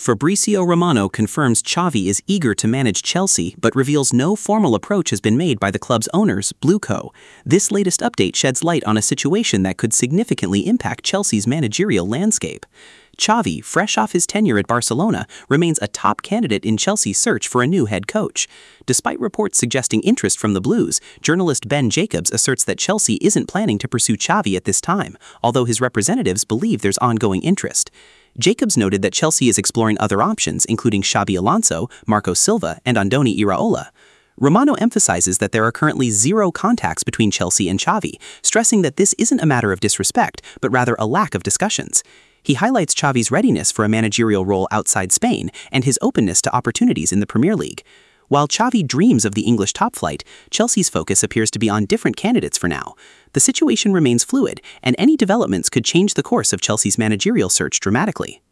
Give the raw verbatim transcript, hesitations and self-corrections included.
Fabrizio Romano confirms Xavi is eager to manage Chelsea but reveals no formal approach has been made by the club's owners, Blueco. This latest update sheds light on a situation that could significantly impact Chelsea's managerial landscape. Xavi, fresh off his tenure at Barcelona, remains a top candidate in Chelsea's search for a new head coach. Despite reports suggesting interest from the Blues, journalist Ben Jacobs asserts that Chelsea isn't planning to pursue Xavi at this time, although his representatives believe there's ongoing interest. Jacobs noted that Chelsea is exploring other options, including Xabi Alonso, Marco Silva, and Andoni Iraola. Romano emphasizes that there are currently zero contacts between Chelsea and Xavi, stressing that this isn't a matter of disrespect, but rather a lack of discussions. He highlights Xavi's readiness for a managerial role outside Spain and his openness to opportunities in the Premier League. While Xavi dreams of the English top flight, Chelsea's focus appears to be on different candidates for now. The situation remains fluid, and any developments could change the course of Chelsea's managerial search dramatically.